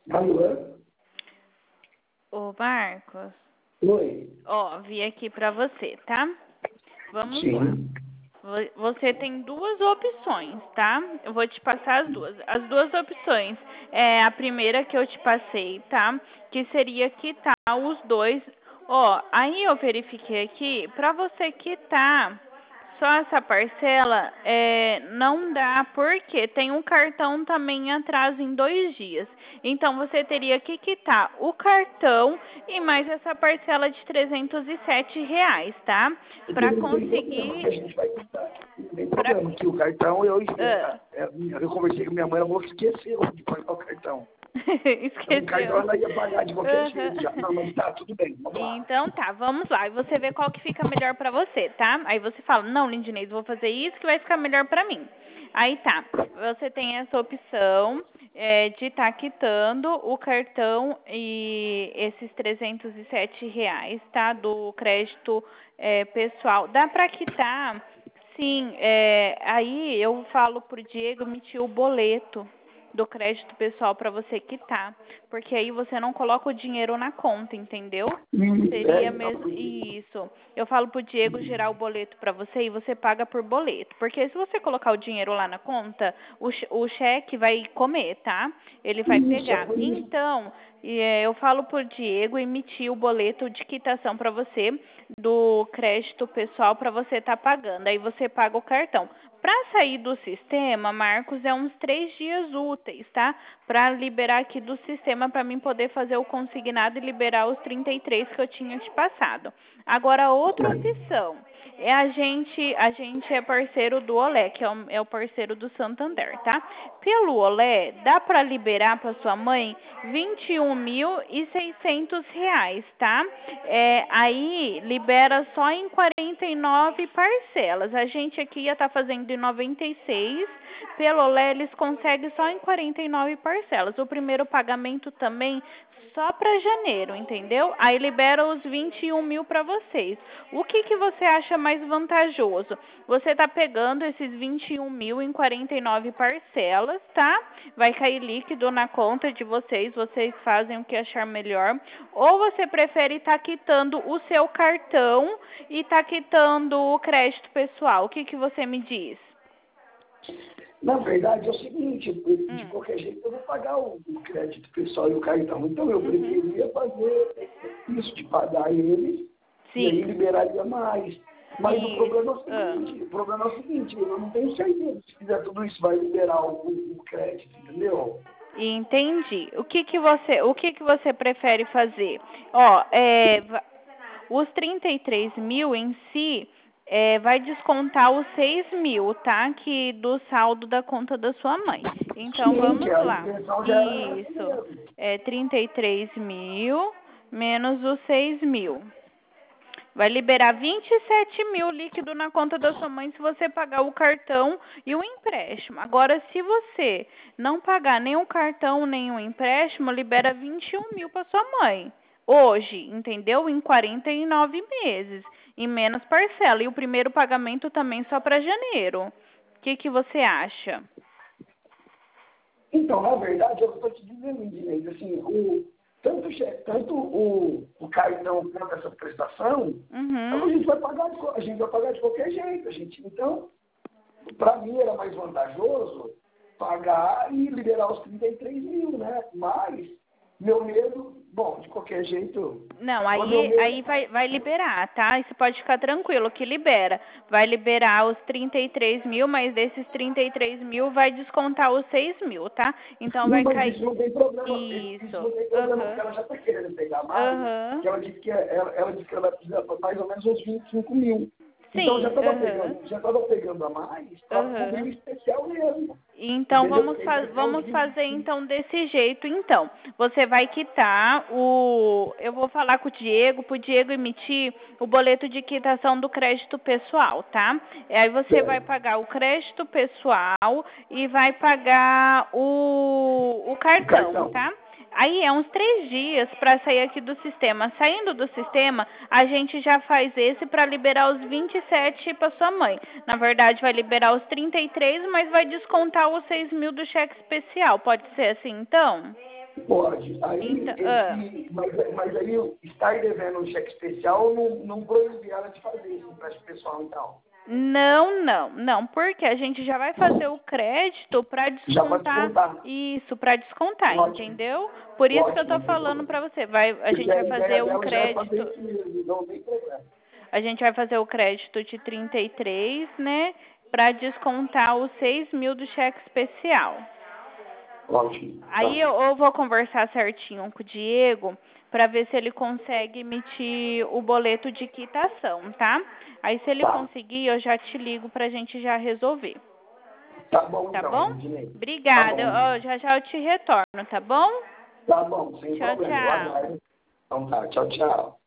Alô? Ô, Marcos, Oi. vi aqui pra você, tá? Vamos lá. Sim. Você tem duas opções, tá? Eu vou te passar as duas. As duas opções a primeira que eu te passei, tá? Que seria quitar os dois. Aí eu verifiquei aqui, pra você quitar só essa parcela, não dá, porque tem um cartão também em atraso em 2 dias. Então, você teria que quitar o cartão e mais essa parcela de R$ 307, tá? Porque Para não tem problema, que a conseguir... gente vai quitar. Não tem Pra... problema, que o cartão, Ah. eu conversei com minha mãe, ela falou que esqueceu de pagar o cartão. Então, o cartão Esqueceu. ela ia pagar de qualquer Aham. jeito já. Não, mas tá, tudo bem, vamos lá. Então tá, vamos lá. E você vê qual que fica melhor pra você, tá? Aí você fala, não, Lindinês, vou fazer isso que vai ficar melhor pra mim. Aí tá, você tem essa opção de estar quitando o cartão e esses R$ 307, tá? Do crédito pessoal. Dá pra quitar, sim. Aí eu falo pro Diego emitir o boleto do crédito pessoal para você quitar, porque aí você não coloca o dinheiro na conta, entendeu? Seria Então, mesmo isso. Eu falo pro Diego gerar o boleto para você e você paga por boleto, porque se você colocar o dinheiro lá na conta, o cheque vai comer, tá? Ele vai isso, é pegar. por isso. Então, eu falo pro Diego emitir o boleto de quitação para você do crédito pessoal para você estar pagando. Aí você paga o cartão. Para sair do sistema, Marcos, é uns 3 dias úteis, tá? Para liberar aqui do sistema, para mim poder fazer o consignado e liberar os 33 que eu tinha te passado. Agora, outra opção a gente é parceiro do Olé, que é o parceiro do Santander, tá? Pelo Olé, dá para liberar para sua mãe R$ 21.600, tá? Aí libera só em 49 parcelas. A gente aqui ia estar fazendo em 96. Pelo Olé, eles conseguem só em 49 parcelas. O primeiro pagamento também só para janeiro, entendeu? Aí libera os 21 mil para vocês. O que você acha mais vantajoso? Você tá pegando esses 21 mil em 49 parcelas, tá? Vai cair líquido na conta de vocês fazem o que achar melhor. Ou você prefere estar quitando o seu cartão e estar quitando o crédito pessoal? O que você me diz? Na verdade, é o seguinte, de qualquer jeito eu vou pagar o crédito pessoal e o cartão. Então eu preferia fazer isso, de pagar eles, e aí Sim. liberaria mais. Mas o problema é o Ah. seguinte, eu não tenho certeza se fizer tudo isso vai liberar o crédito, entendeu? Entendi. O que que você prefere fazer? Os 33 mil em si, vai descontar os 6 mil, tá? Que do saldo da conta da sua mãe. Então, Sim, que vamos a lá. intenção já era essa Isso. mesmo. 33 mil menos os 6 mil. Vai liberar 27 mil líquido na conta da sua mãe se você pagar o cartão e o empréstimo. Agora, se você não pagar nem o cartão nem o empréstimo, libera 21 mil para sua mãe. Hoje, entendeu? Em 49 meses. Em menos parcela. E o primeiro pagamento também só para janeiro. O que você acha? Então, na verdade, eu estou te dizendo, Inês, assim, tanto o cartão quanto essa prestação, Uhum. a gente vai pagar de qualquer jeito. Então, para mim era mais vantajoso pagar e liberar os 33 mil, né? Mas, meu medo, bom, de qualquer jeito, Não, o meu aí medo, vai liberar, tá? E você pode ficar tranquilo que libera. Vai liberar os 33 mil, mas desses 33 mil vai descontar os 6 mil, tá? Então não, vai mas cair. isso não tem problema, isso Isso. não tem problema, porque Aham. ela já está querendo pegar mais, Aham. que ela disse que ela vai precisar para mais ou menos uns 25 mil. Então Sim. Aham. já estava pegando a mais para cobrir Aham. o especial mesmo. Então Entendeu? Porque ele quer os vamos fazer 25. então desse jeito então. Você vai quitar eu vou falar com o Diego, pro Diego emitir o boleto de quitação do crédito pessoal, tá? Aí você vai Certo. pagar o crédito pessoal e vai pagar o O cartão, cartão. tá? Aí é uns 3 dias para sair aqui do sistema. Saindo do sistema, a gente já faz esse para liberar os 27 para sua mãe. Na verdade, vai liberar os 33, mas vai descontar os 6 mil do cheque especial. Pode ser assim, então? Pode. Aí, Então, mas aí estar devendo um cheque especial não proíbe ela de fazer esse empréstimo pessoal, então. não, porque a gente já vai fazer o crédito para Já pode descontar. descontar. Isso, para descontar, Ótimo. entendeu? Por isso que eu tô Ótimo. falando para você. A gente Porque a vai fazer ideia um dela já é fazer crédito. isso mesmo, não tem problema. A gente vai fazer o crédito de 33, né? Para descontar os 6.000 do cheque especial. Ótimo. Aí eu vou conversar certinho com o Diego para ver se ele consegue emitir o boleto de quitação, tá? Aí se ele conseguir, eu já te ligo pra gente já resolver. Tá bom, Tá então, bom? Ednei. Obrigada. Tá bom. Já eu te retorno, tá bom? Tá bom, sem Tchau, problema. Eu tchau. aguardo. Então tá, tchau, tchau.